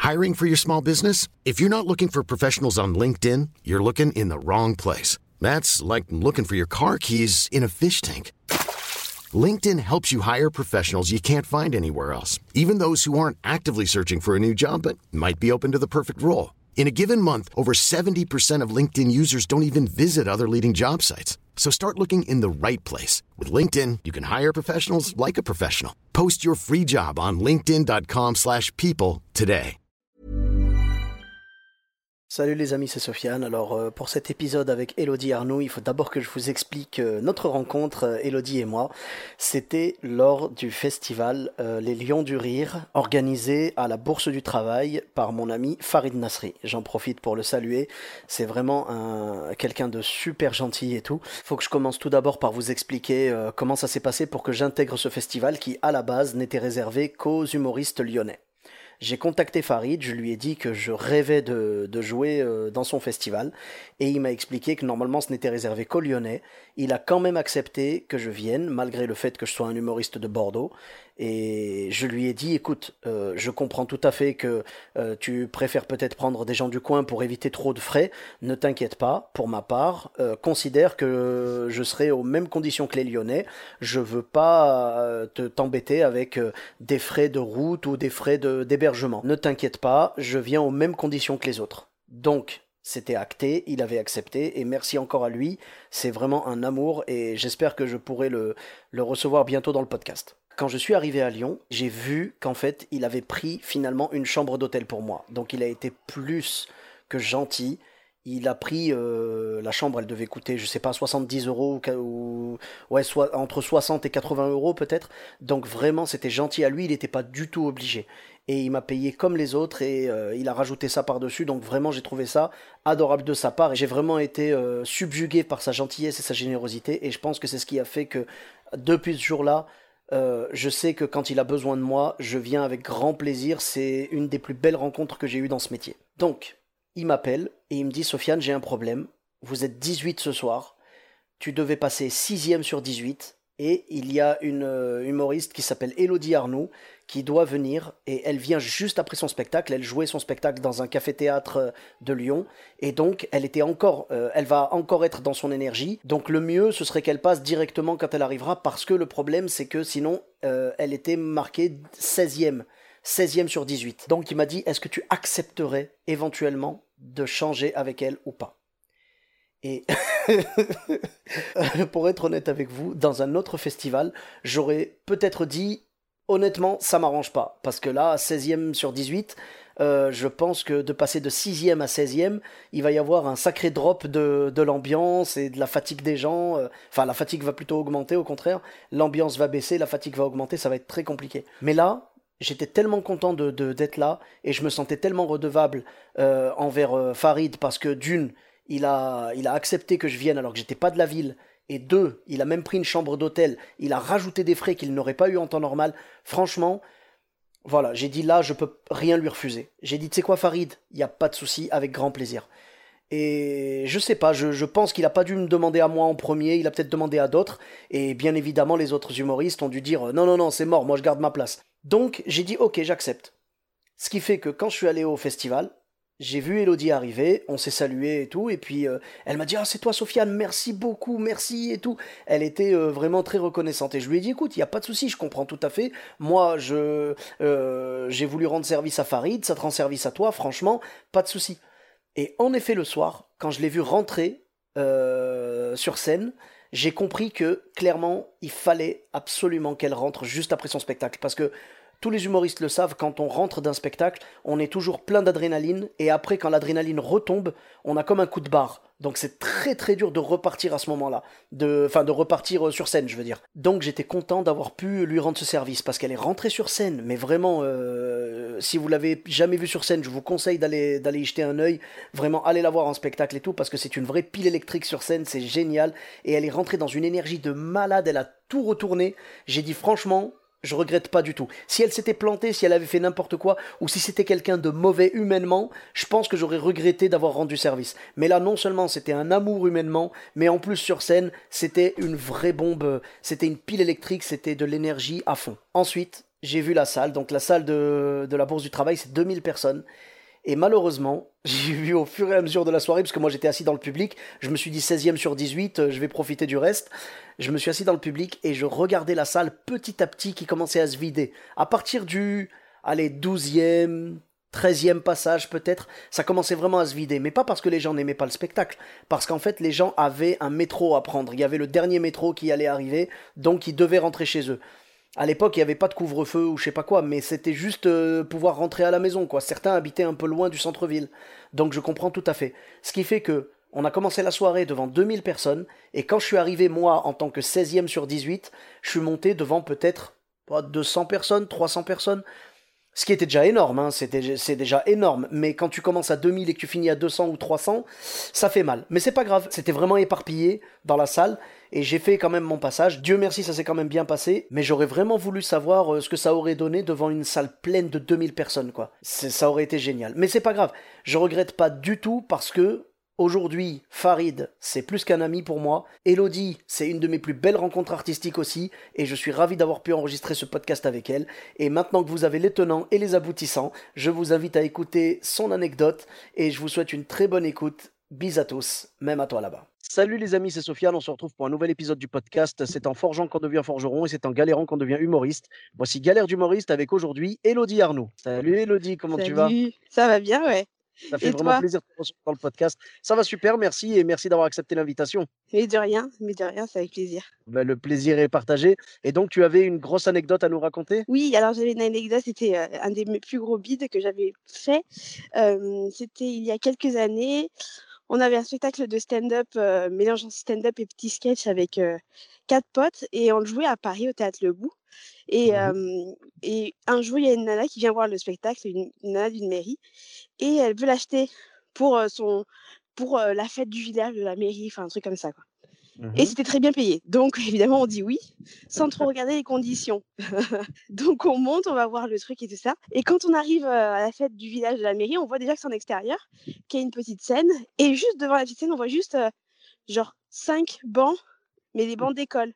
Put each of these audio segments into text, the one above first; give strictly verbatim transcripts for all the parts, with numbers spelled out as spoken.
Hiring for your small business? If you're not looking for professionals on LinkedIn, you're looking in the wrong place. That's like looking for your car keys in a fish tank. LinkedIn helps you hire professionals you can't find anywhere else, even those who aren't actively searching for a new job but might be open to the perfect role. In a given month, over seventy percent of LinkedIn users don't even visit other leading job sites. So start looking in the right place. With LinkedIn, you can hire professionals like a professional. Post your free job on linkedin dot com slash people today. Salut les amis, c'est Sofiane. Alors euh, pour cet épisode avec Elodie Arnoux, il faut d'abord que je vous explique euh, notre rencontre, euh, Elodie et moi. C'était lors du festival euh, Les Lions du Rire, organisé à la Bourse du Travail par mon ami Farid Nasri. J'en profite pour le saluer, c'est vraiment un, quelqu'un de super gentil et tout. Faut que je commence tout d'abord par vous expliquer euh, comment ça s'est passé pour que j'intègre ce festival qui à la base n'était réservé qu'aux humoristes lyonnais. J'ai contacté Farid, je lui ai dit que je rêvais de, de jouer euh, dans son festival et il m'a expliqué que normalement ce n'était réservé qu'aux Lyonnais. Il a quand même accepté que je vienne malgré le fait que je sois un humoriste de Bordeaux et je lui ai dit écoute, euh, je comprends tout à fait que euh, tu préfères peut-être prendre des gens du coin pour éviter trop de frais, ne t'inquiète pas, pour ma part, euh, considère que je serai aux mêmes conditions que les Lyonnais, je veux pas euh, te, t'embêter avec euh, des frais de route ou des frais de, d'hébergement. Ne t'inquiète pas, je viens aux mêmes conditions que les autres. Donc, c'était acté, il avait accepté, et merci encore à lui, c'est vraiment un amour, et j'espère que je pourrai le, le recevoir bientôt dans le podcast. Quand je suis arrivé à Lyon, j'ai vu qu'en fait, il avait pris finalement une chambre d'hôtel pour moi. Donc il a été plus que gentil. Il a pris euh, la chambre, elle devait coûter, je sais pas, soixante-dix euros ou ouais, soit entre soixante et quatre-vingts euros peut-être. Donc vraiment, c'était gentil à lui, il n'était pas du tout obligé. Et il m'a payé comme les autres et euh, il a rajouté ça par-dessus. Donc vraiment, j'ai trouvé ça adorable de sa part. Et j'ai vraiment été euh, subjugué par sa gentillesse et sa générosité. Et je pense que c'est ce qui a fait que depuis ce jour-là, Euh, je sais que quand il a besoin de moi, je viens avec grand plaisir, c'est une des plus belles rencontres que j'ai eues dans ce métier. Donc, il m'appelle et il me dit « Sofiane, j'ai un problème, vous êtes dix-huit ce soir, tu devais passer sixième sur dix-huit, et il y a une euh, humoriste qui s'appelle Elodie Arnoux qui doit venir, et elle vient juste après son spectacle, elle jouait son spectacle dans un café-théâtre de Lyon, et donc elle était encore, euh, elle va encore être dans son énergie, donc le mieux ce serait qu'elle passe directement quand elle arrivera, parce que le problème c'est que sinon euh, elle était marquée seizième, seizième sur dix-huit. Donc il m'a dit, est-ce que tu accepterais éventuellement de changer avec elle ou pas ? Et pour être honnête avec vous, dans un autre festival, j'aurais peut-être dit honnêtement, ça m'arrange pas, parce que là, seizième sur dix-huit, euh, je pense que de passer de sixième à seizième, il va y avoir un sacré drop de, de l'ambiance et de la fatigue des gens. Euh, enfin, la fatigue va plutôt augmenter, au contraire. L'ambiance va baisser, la fatigue va augmenter, ça va être très compliqué. Mais là, j'étais tellement content de, de, d'être là, et je me sentais tellement redevable euh, envers euh, Farid, parce que d'une, il a, il a accepté que je vienne alors que j'étais pas de la ville, et deux, il a même pris une chambre d'hôtel, il a rajouté des frais qu'il n'aurait pas eu en temps normal. Franchement, voilà, j'ai dit là, je peux rien lui refuser. J'ai dit, tu sais quoi Farid, il n'y a pas de souci, avec grand plaisir. Et je sais pas, je, je pense qu'il a pas dû me demander à moi en premier, il a peut-être demandé à d'autres, et bien évidemment les autres humoristes ont dû dire, non, non, non, c'est mort, moi je garde ma place. Donc j'ai dit, ok, j'accepte. Ce qui fait que quand je suis allé au festival, j'ai vu Elodie arriver, on s'est salué et tout, et puis euh, elle m'a dit « Ah, c'est toi Sofiane, merci beaucoup, merci » et tout. Elle était euh, vraiment très reconnaissante, et je lui ai dit « Écoute, il n'y a pas de souci, je comprends tout à fait. Moi, je euh, j'ai voulu rendre service à Farid, ça te rend service à toi, franchement, pas de souci. » Et en effet, le soir, quand je l'ai vu rentrer euh, sur scène, j'ai compris que, clairement, il fallait absolument qu'elle rentre juste après son spectacle, parce que tous les humoristes le savent, quand on rentre d'un spectacle, on est toujours plein d'adrénaline, et après, quand l'adrénaline retombe, on a comme un coup de barre. Donc c'est très très dur de repartir à ce moment-là, de, enfin de repartir sur scène, je veux dire. Donc j'étais content d'avoir pu lui rendre ce service, parce qu'elle est rentrée sur scène, mais vraiment, euh, si vous l'avez jamais vue sur scène, je vous conseille d'aller, d'aller y jeter un œil, vraiment allez la voir en spectacle et tout, parce que c'est une vraie pile électrique sur scène, c'est génial, et elle est rentrée dans une énergie de malade, elle a tout retourné, j'ai dit franchement, je regrette pas du tout. Si elle s'était plantée, si elle avait fait n'importe quoi, ou si c'était quelqu'un de mauvais humainement, je pense que j'aurais regretté d'avoir rendu service. Mais là, non seulement c'était un amour humainement, mais en plus sur scène, c'était une vraie bombe, c'était une pile électrique, c'était de l'énergie à fond. Ensuite, j'ai vu la salle, donc la salle de, de la Bourse du Travail, c'est deux mille personnes. Et malheureusement, j'ai vu au fur et à mesure de la soirée, parce que moi j'étais assis dans le public, je me suis dit seizième sur dix-huit, euh, je vais profiter du reste. Je me suis assis dans le public et je regardais la salle petit à petit qui commençait à se vider. À partir du, allez, douzième, treizième passage peut-être, ça commençait vraiment à se vider. Mais pas parce que les gens n'aimaient pas le spectacle, parce qu'en fait les gens avaient un métro à prendre. Il y avait le dernier métro qui allait arriver, donc ils devaient rentrer chez eux. À l'époque, il n'y avait pas de couvre-feu ou je sais pas quoi, mais c'était juste euh, pouvoir rentrer à la maison, quoi. Certains habitaient un peu loin du centre-ville. Donc je comprends tout à fait. Ce qui fait que on a commencé la soirée devant deux mille personnes, et quand je suis arrivé, moi, en tant que seizième sur dix-huit, je suis monté devant peut-être oh, deux cents personnes, trois cents personnes. Ce qui était déjà énorme, hein, c'était, c'est déjà énorme. Mais quand tu commences à deux mille et que tu finis à deux cents ou trois cents, ça fait mal. Mais c'est pas grave, c'était vraiment éparpillé dans la salle. Et j'ai fait quand même mon passage. Dieu merci, ça s'est quand même bien passé. Mais j'aurais vraiment voulu savoir euh, ce que ça aurait donné devant une salle pleine de deux mille personnes, quoi. C'est, ça aurait été génial. Mais c'est pas grave, je regrette pas du tout parce que aujourd'hui, Farid, c'est plus qu'un ami pour moi. Elodie, c'est une de mes plus belles rencontres artistiques aussi. Et je suis ravi d'avoir pu enregistrer ce podcast avec elle. Et maintenant que vous avez les tenants et les aboutissants, je vous invite à écouter son anecdote. Et je vous souhaite une très bonne écoute. Bis à tous, même à toi là-bas. Salut les amis, c'est Sofiane, on se retrouve pour un nouvel épisode du podcast. C'est en forgeant qu'on devient forgeron et c'est en galérant qu'on devient humoriste. Voici Galère d'humoriste avec aujourd'hui Elodie Arnoux. Salut Elodie, comment tu vas? Salut, ça va bien, ouais. Ça fait Et vraiment toi? plaisir de te recevoir dans le podcast. Ça va super, merci et merci d'avoir accepté l'invitation. Mais de rien, mais de rien, c'est avec plaisir. Ben, le plaisir est partagé. Et donc tu avais une grosse anecdote à nous raconter? Oui, alors j'avais une anecdote, c'était euh, un des mes plus gros bides que j'avais fait. Euh, c'était il y a quelques années. On avait un spectacle de stand-up, euh, mélangeant stand-up et petit sketch avec euh, quatre potes et on le jouait à Paris au Théâtre Leboup. Et, Mhm. euh, et un jour, il y a une nana qui vient voir le spectacle, une, une nana d'une mairie, et elle veut l'acheter pour, euh, son, pour euh, la fête du village de la mairie, enfin un truc comme ça, quoi. Et Mhm. c'était très bien payé. Donc, évidemment, on dit oui, sans trop regarder les conditions. Donc, on monte, on va voir le truc et tout ça. Et quand on arrive euh, à la fête du village de la mairie, on voit déjà que c'est en extérieur, qu'il y a une petite scène. Et juste devant la petite scène, on voit juste, euh, genre, cinq bancs, mais des bancs d'école.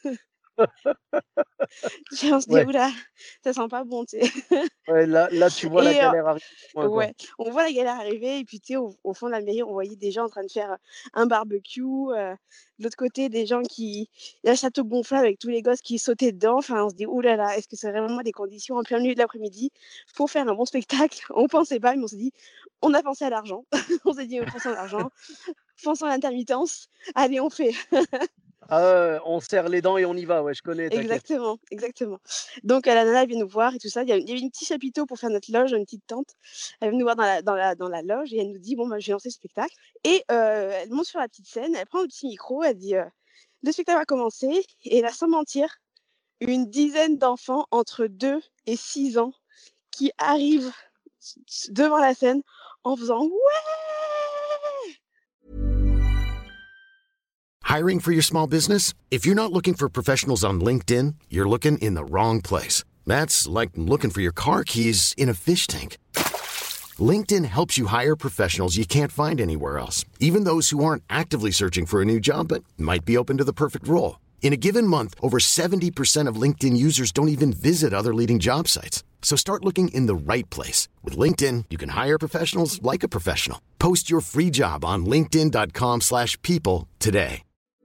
Puis on se dit, Ouais, oula, ça sent pas bon, tu sais. ouais, là, là tu vois la Et euh, galère arriver au loin, quoi. ouais, on voit la galère arriver. Et puis, tu sais, au, au fond de la mairie, on voyait des gens en train de faire un barbecue. euh, de l'autre côté, des gens qui. Il y a un château gonflable avec tous les gosses qui sautaient dedans. Enfin, on se dit, oulala, là là, est-ce que c'est vraiment des conditions en plein milieu de l'après-midi pour faire un bon spectacle? On pensait pas, mais on s'est dit, on a pensé à l'argent. On s'est dit, on pense à l'argent, pense à l'intermittence. Allez, on fait. Ah, ouais, on serre les dents et on y va, ouais, je connais, t'inquiète. Exactement, exactement. Donc euh, la nana elle vient nous voir et tout ça. Il y, a, il y avait un petit chapiteau pour faire notre loge, une petite tente. Elle vient nous voir dans la, dans la, dans la loge et elle nous dit bon bah je vais lancer le spectacle. Et euh, elle monte sur la petite scène, elle prend le petit micro, elle dit euh, le spectacle va commencer. Et là, sans mentir, une dizaine d'enfants entre deux et six ans qui arrivent devant la scène en faisant ouais. Hiring for your small business? If you're not looking for professionals on LinkedIn, you're looking in the wrong place. That's like looking for your car keys in a fish tank. LinkedIn helps you hire professionals you can't find anywhere else, even those who aren't actively searching for a new job but might be open to the perfect role. In a given month, over seventy percent of LinkedIn users don't even visit other leading job sites. So start looking in the right place. With LinkedIn, you can hire professionals like a professional. Post your free job on linkedin.com slash people today.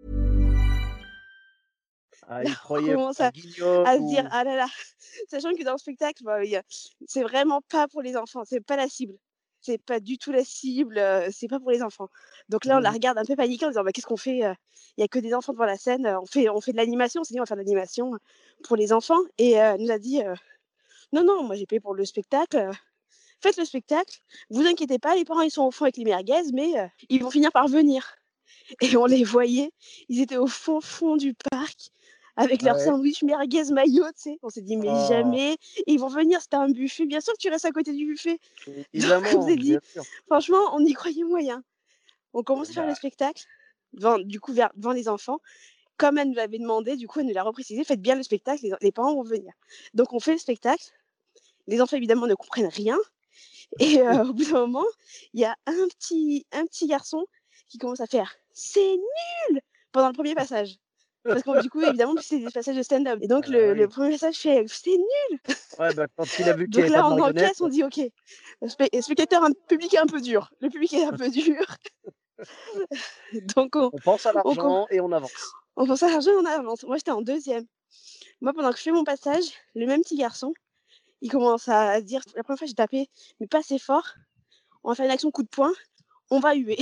Ah, Là, il on croyait commence pas à, Guignol à se dire ou... ah là là, sachant que dans le spectacle, bah, y a- c'est vraiment pas pour les enfants, c'est pas la cible. C'est pas du tout la cible, euh, c'est pas pour les enfants. Donc là, on la Mhm. regarde un peu paniquée en disant bah, qu'est-ce qu'on fait? Il y a que des enfants devant la scène, euh, on fait, on fait de l'animation, on s'est dit on va faire de l'animation pour les enfants. Et euh, elle nous a dit euh, non, non, moi j'ai payé pour le spectacle, euh, faites le spectacle, vous inquiétez pas, les parents ils sont au fond avec les merguez, mais euh, ils vont finir par venir. Et on les voyait, ils étaient au fond fond du parc avec Ah leur ouais. sandwich merguez maillot, tu sais. On s'est dit mais Oh, jamais ils vont venir, c'était un buffet. Bien sûr que tu restes à côté du buffet. Donc on évidemment, s'est dit bien sûr. franchement, on y croyait moyen. On commence à faire le Bah, spectacle devant, du coup vers, devant les enfants. Comme elle nous l'avait demandé, du coup elle nous l'a reprécisé, faites bien le spectacle, les, les parents vont venir. Donc on fait le spectacle. Les enfants évidemment ne comprennent rien. Et euh, au bout d'un moment, il y a un petit, un petit garçon qui commence à faire c'est nul pendant le premier passage. Parce que du coup, évidemment, c'est des passages de stand-up et donc Ah bah le le oui. premier passage fait: «C'est nul!» Ouais, bah, quand il a vu qu'il y donc avait pas là, de on marionnettes. encaisse, on dit: «OK, le spec spectateur un public un peu dur, le public est un peu dur». Donc on On pense à on com l'argent et on avance. on pense à l'argent et on avance. Moi, j'étais en deuxième. Moi, pendant que je fais mon passage, le même petit garçon, il commence à dire la première fois, j'ai tapé, mais pas assez fort. On va faire une action coup de poing, on va huer.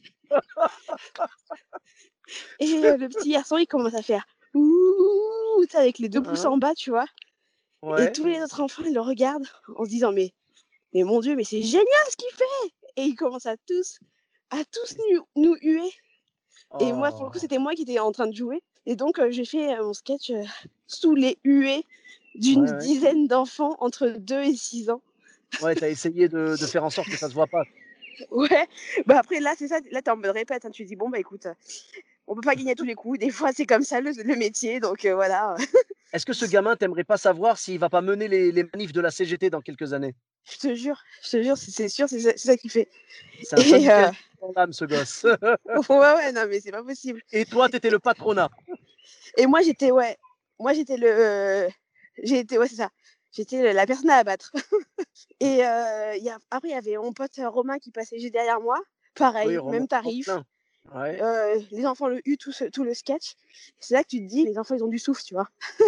Et heu, le petit garçon, il commence à faire: «Ouh!» tu sais, avec les deux pouces Hein, en bas, tu vois? Et ouais. tous les autres enfants, ils le regardent en se disant: «Mais mais mon Dieu, mais c'est génial ce qu'il fait!» Et ils commencent à tous à tous nu nous huer. Et moi, pour le coup, Oh! c'était moi qui étais en train de jouer et donc heu, j'ai fait, heu, mon sketch, heu, sous les huées Ouais, d'une ouais. dizaine d'enfants entre deux et six ans. Ouais, tu as essayé de de faire en sorte que ça se voit pas. Ouais, bah, après là, c'est ça, là, tu es en mode répète, hein, tu te dis: «Bon, bah, écoute, heu, on peut pas gagner à tous les coups, des fois c'est comme ça le le métier donc heu, voilà». Est-ce que ce gamin, tu aimerais pas savoir s'il va pas mener les les manifs de la C G T dans quelques années? Je te jure, je te jure, c'est c'est sûr, c'est ça c'est ça qu'il fait C'est un et heu, syndicaliste dans l'âme, ce gosse. ouais, ouais, non, mais c'est pas possible Et toi, tu étais le patronat. et moi, j'étais ouais, moi, j'étais le j'ai été ouais, c'est ça, j'étais la personne à abattre et heu, il y a après, il y avait mon pote, heu, Romain qui passait juste derrière moi, Oui, pareil, Romain même tarif, Tremplin. Ouais. heu, les enfants le huent tout ce tout le sketch. C'est là que tu te dis: «Les enfants, ils ont du souffle», tu vois?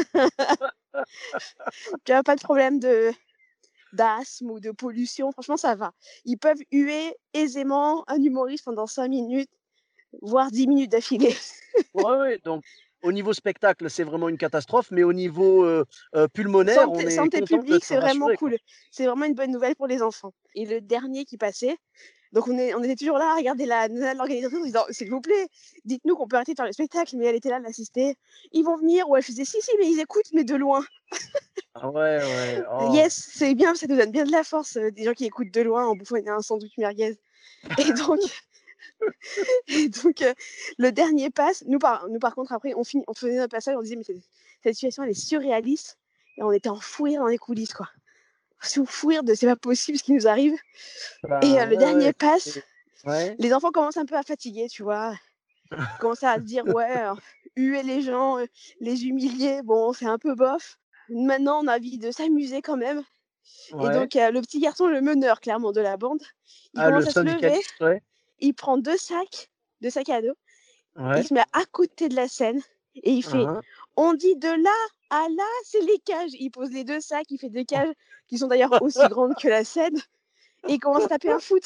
Tu vois? Pas de problème de d'asthme ou de pollution, franchement, ça va. Ils peuvent huer aisément un humoriste pendant cinq minutes, voire dix minutes d'affilée. Ouais, ouais, donc au niveau spectacle, c'est vraiment une catastrophe, mais au niveau, heu heu, pulmonaire, on Santé est santé content publique, d'être c'est vraiment rassuré, quoi. cool. C'est vraiment une bonne nouvelle pour les enfants et le dernier qui passait, donc on est on était toujours là à regarder la nana de l'organisatrice en disant: «S'il vous plaît, dites-nous qu'on peut arrêter de faire le spectacle», mais elle était là, elle assistait: «Ils vont venir», ou elle faisait: «Si, si, mais ils écoutent, mais de loin». Ah ouais, ouais, oh. Yes, c'est bien, ça nous donne bien de la force, heu, des gens qui écoutent de loin en bouffant un sandwich merguez et donc et donc heu, le dernier passe, nous par nous par contre après on finit on faisait notre passage, on disait: «Mais cette cette situation elle est surréaliste» et on était en fou rire dans les coulisses, quoi. Sous fou rire de: «C'est pas possible ce qui nous arrive» et heu, Ben, le ouais, dernier ouais, passe, c'est ouais. les enfants commencent un peu à fatiguer, tu vois? Ils commencent à se dire: «Ouais, heu, huer les gens, heu, les humilier, bon, c'est un peu bof. Maintenant, on a envie de s'amuser quand même» et Ouais. donc heu, le petit garçon, le meneur clairement de la bande, il Ah, le commence à se lever, syndicaliste, ouais. il prend deux sacs, deux sacs à dos. Il Ouais. se met à côté de la scène et il Hein, fait: hein. «On dit de là à là, c'est les cages». Il pose les deux sacs, il fait deux Oh. cages qui sont d'ailleurs aussi grandes que la scène et il commence à taper un foot.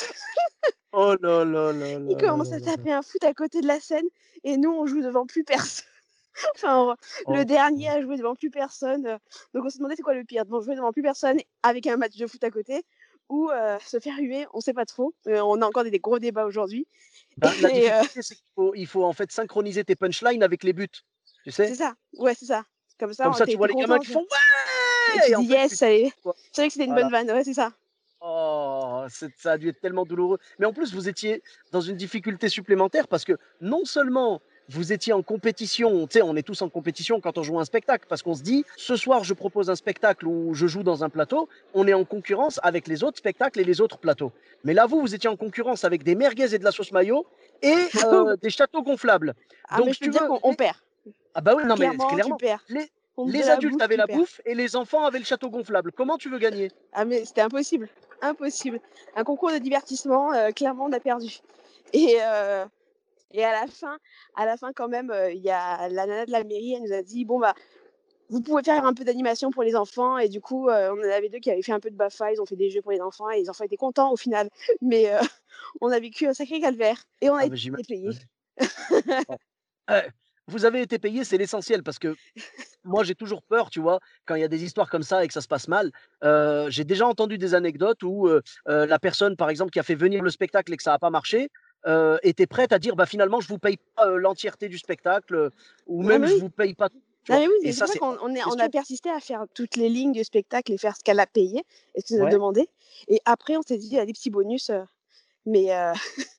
Oh là là là Il là là commence là à là. taper un foot à côté de la scène et nous, on joue devant plus personne. Enfin, le Oh. dernier a joué devant plus personne, heu, donc on s'est demandé c'est quoi le pire, devant jouer devant plus personne avec un match de foot à côté ou heu, se faire huer, on sait pas trop. Heu, on a encore des des gros débats aujourd'hui Ben, la et heu, difficulté, c'est qu'il faut il faut, en fait, synchroniser tes punchlines avec les buts, tu sais? c'est ça, ouais, c'est ça. Comme ça, Comme on ça, tu tu vois es les gamins content, qui tu vois? font: Et «Ouais!» tu et dis: en fait, «Yes, tu ça y est, quoi. c'est vrai que c'était une bonne Voilà. vanne». Ouais, c'est ça. Oh, c'est ça a dû être tellement douloureux. Mais en plus, vous étiez dans une difficulté supplémentaire parce que non seulement vous étiez en compétition, tu sais, on est tous en compétition quand on joue un spectacle parce qu'on se dit: «Ce soir, je propose un spectacle où je joue dans un plateau», on est en concurrence avec les autres spectacles et les autres plateaux. Mais là, vous, vous étiez en concurrence avec des merguez et de la sauce mayo et heu, des châteaux gonflables. Ah mais Donc je si peux te tu dire veux, qu'on on les perd. ah bah oui, non mais Clairement, tu clairement, perds. les Contre de les la adultes bouffe, avaient tu la perds. bouffe et les enfants avaient le château gonflable. Comment tu veux gagner? Ah mais c'était impossible, impossible. Un concours de divertissement, heu, clairement, on a perdu et heu et à la fin à la fin quand même, heu, il y a la nana de la mairie, elle nous a dit: «Bon bah, vous pouvez faire un peu d'animation pour les enfants» et du coup, heu, on en avait deux qui avaient fait un peu de BAFA, ils ont fait des jeux pour les enfants et les enfants étaient contents au final. Mais heu, on a vécu un sacré calvaire et on a Ah bah été j'imagine, payés. ouais. Bon. Heu, vous avez été payés, c'est l'essentiel parce que moi, j'ai toujours peur, tu vois? Quand il y a des histoires comme ça et que ça se passe mal, heu, j'ai déjà entendu des anecdotes où, heu heu, la personne, par exemple, qui a fait venir le spectacle et que ça a pas marché, heu, était prête à dire: «Bah, finalement, je vous paye pas, heu, l'entièreté du spectacle, heu, ou Ah même mais je oui. vous paye pas», tu Ah vois? mais oui, Et et c'est ça, pour ça c'est qu'on hors on est de on a question. persisté à faire toutes les lignes du spectacle et faire ce qu'elle a payé et ce qu'elle nous a Ouais. demandé et après on s'est dit: «Il y a des petits bonus», heu, mais heu,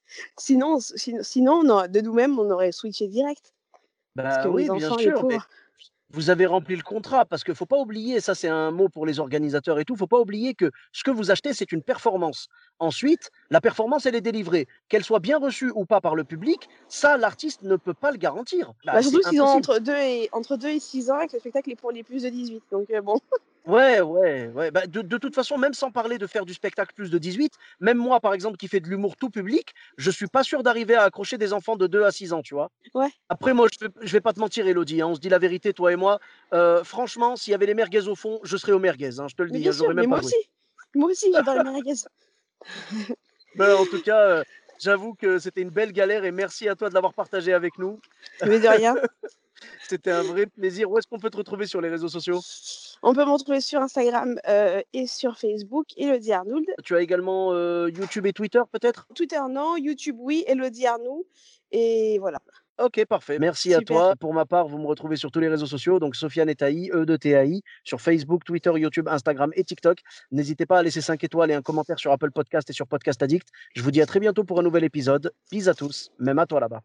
sinon si sinon non, de nous-mêmes, on aurait switché direct parce que Bah, les oui, bien enfants, les sûr, mais pauvres. vous avez rempli le contrat parce qu'il faut pas oublier, ça c'est un mot pour les organisateurs et tout, faut pas oublier que ce que vous achetez, c'est une performance. Ensuite, la performance, elle est délivrée. Qu'elle soit bien reçue ou pas par le public, ça, l'artiste ne peut pas le garantir. Bah, Bah, surtout c'est s'ils ont impossible. entre deux et entre deux et six ans et que le spectacle est pour les plus de dix-huit, donc heu, bon. Ouais, ouais, ouais. Bah, de de toute façon, même sans parler de faire du spectacle plus de dix-huit, même moi, par exemple, qui fais de l'humour tout public, je suis pas sûr d'arriver à accrocher des enfants de deux à six ans, tu vois? Ouais. Après moi, je vais je vais pas te mentir, Élodie, hein, on se dit la vérité, toi et moi. Heu, franchement, s'il y avait les merguez au fond, je serais aux merguez, hein, je te le Mais dis, bien hein, sûr, j'aurais mais même moi pas joué. aussi. Moi aussi, j'adore les merguez. Ben, en tout cas, heu, j'avoue que c'était une belle galère et merci à toi de l'avoir partagé avec nous. Mais de rien. C'était un vrai plaisir. Où est-ce qu'on peut te retrouver sur les réseaux sociaux? On peut me retrouver sur Instagram, heu, et sur Facebook, Élodie Arnould. Tu as également, heu, YouTube et Twitter peut-être? Twitter non, YouTube oui, Élodie Arnould et voilà. OK, parfait. Merci à Super. toi. Pour ma part, vous me retrouvez sur tous les réseaux sociaux, donc Sofiane Etaï, E de T A I, sur Facebook, Twitter, YouTube, Instagram et TikTok. N'hésitez pas à laisser cinq étoiles et un commentaire sur Apple Podcast et sur Podcast Addict. Je vous dis à très bientôt pour un nouvel épisode. Bis à tous, même à toi là-bas.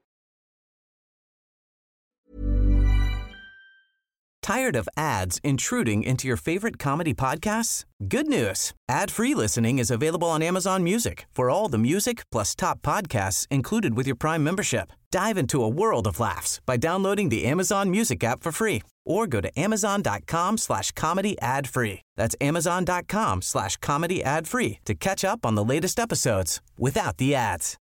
Tired of ads intruding into your favorite comedy podcasts? Good news. Ad-free listening is available on Amazon Music for all the music plus top podcasts included with your Prime membership. Dive into a world of laughs by downloading the Amazon Music app for free or go to amazon.com slash comedy ad free. That's amazon.com slash comedy ad free to catch up on the latest episodes without the ads.